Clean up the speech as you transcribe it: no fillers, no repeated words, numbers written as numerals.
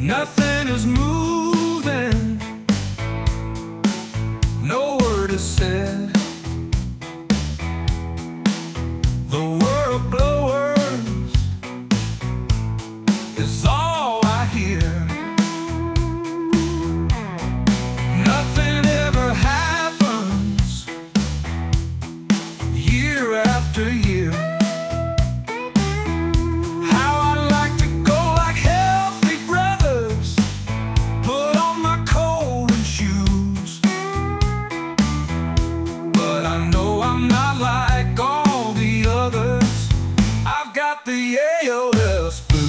Nothing is moving, no word is said. The word blowers is all I hear. Nothing ever happens year after year. How I like to go like healthy brothers, put on my coat and shoes. But I know I'm not like all the others. I've got the ALS blues.